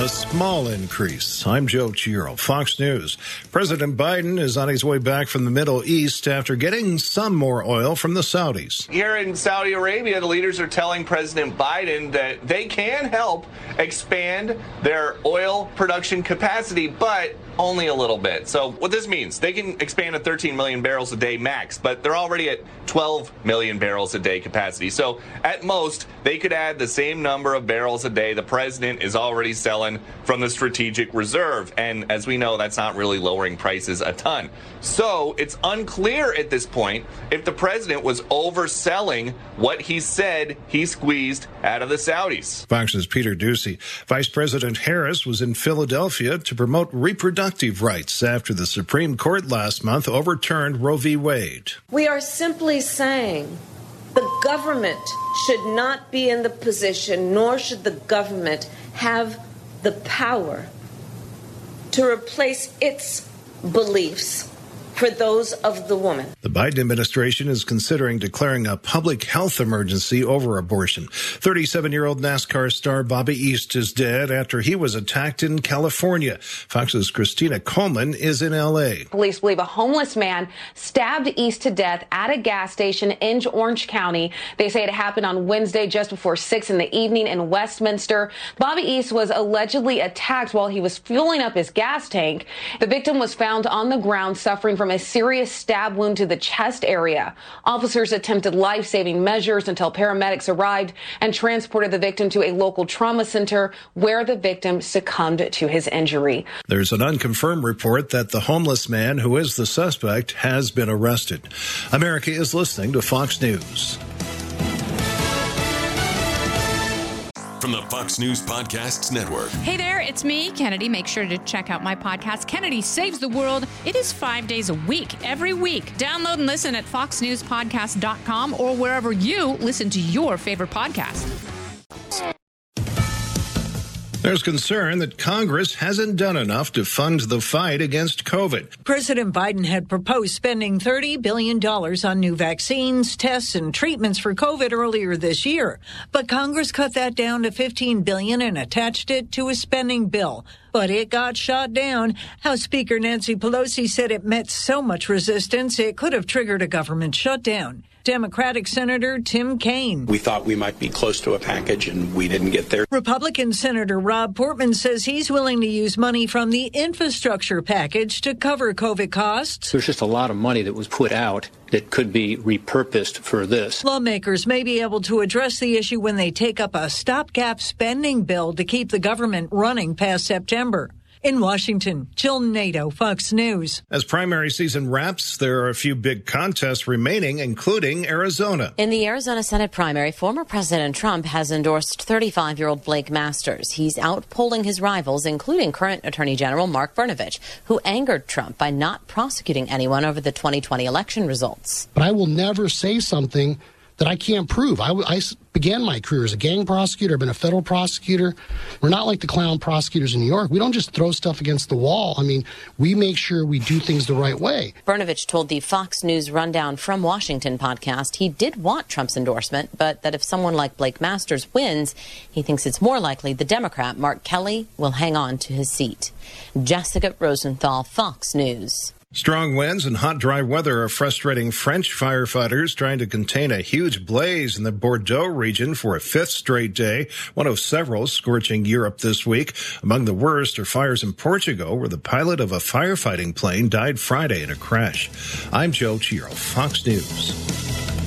A small increase. I'm Joe Chiro, Fox News. President Biden is on his way back from the Middle East after getting some more oil from the Saudis. Here in Saudi Arabia, the leaders are telling President Biden that they can help expand their oil production capacity, but only a little bit. So what this means, they can expand to 13 million barrels a day max, but they're already at 12 million barrels a day capacity. So at most, they could add the same number of barrels a day the president is already selling from the strategic reserve. And as we know, that's not really lowering prices a ton. So it's unclear at this point if the president was overselling what he said he squeezed out of the Saudis. Fox's Peter Doocy. Vice President Harris was in Philadelphia to promote reproductive rights after the Supreme Court last month overturned Roe v. Wade. We are simply saying the government should not be in the position, nor should the government have the power to replace its beliefs for those of the woman. The Biden administration is considering declaring a public health emergency over abortion. 37-year-old NASCAR star Bobby East is dead after he was attacked in California. Fox's Christina Coleman is in L.A. Police believe a homeless man stabbed East to death at a gas station in Orange County. They say it happened on Wednesday just before 6 in the evening in Westminster. Bobby East was allegedly attacked while he was fueling up his gas tank. The victim was found on the ground suffering from a serious stab wound to the chest area. Officers attempted life-saving measures until paramedics arrived and transported the victim to a local trauma center where the victim succumbed to his injury. There's an unconfirmed report that the homeless man who is the suspect has been arrested. America is listening to Fox News. From the Fox News Podcasts Network. Hey there, it's me, Kennedy. Make sure to check out my podcast, Kennedy Saves the World. It is 5 days a week, every week. Download and listen at foxnewspodcast.com or wherever you listen to your favorite podcast. There's concern that Congress hasn't done enough to fund the fight against COVID. President Biden had proposed spending $30 billion on new vaccines, tests, and treatments for COVID earlier this year. But Congress cut that down to $15 billion and attached it to a spending bill. But it got shot down. House Speaker Nancy Pelosi said it met so much resistance it could have triggered a government shutdown. Democratic Senator Tim Kaine. We thought we might be close to a package, and we didn't get there. Republican Senator Rob Portman says he's willing to use money from the infrastructure package to cover COVID costs. There's just a lot of money that was put out that could be repurposed for this. Lawmakers may be able to address the issue when they take up a stopgap spending bill to keep the government running past September. In Washington, Jill Nato, Fox News. As primary season wraps, there are a few big contests remaining, including Arizona. In the Arizona Senate primary, former President Trump has endorsed 35-year-old Blake Masters. He's outpolling his rivals, including current Attorney General Mark Brnovich, who angered Trump by not prosecuting anyone over the 2020 election results. But I will never say something that I can't prove. I began my career as a gang prosecutor. I've been a federal prosecutor. We're not like the clown prosecutors in New York. We don't just throw stuff against the wall. I mean, we make sure we do things the right way. Brnovich told the Fox News Rundown from Washington podcast he did want Trump's endorsement, but that if someone like Blake Masters wins, he thinks it's more likely the Democrat, Mark Kelly, will hang on to his seat. Jessica Rosenthal, Fox News. Strong winds and hot, dry weather are frustrating French firefighters trying to contain a huge blaze in the Bordeaux region for a fifth straight day, one of several scorching Europe this week. Among the worst are fires in Portugal, where the pilot of a firefighting plane died Friday in a crash. I'm Joe Chiro, Fox News.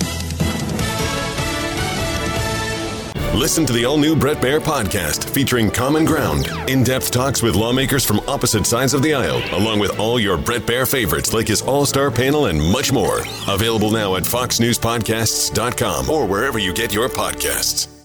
Listen to the all-new Bret Baier podcast featuring Common Ground, in-depth talks with lawmakers from opposite sides of the aisle, along with all your Bret Baier favorites like his all-star panel and much more. Available now at foxnewspodcasts.com or wherever you get your podcasts.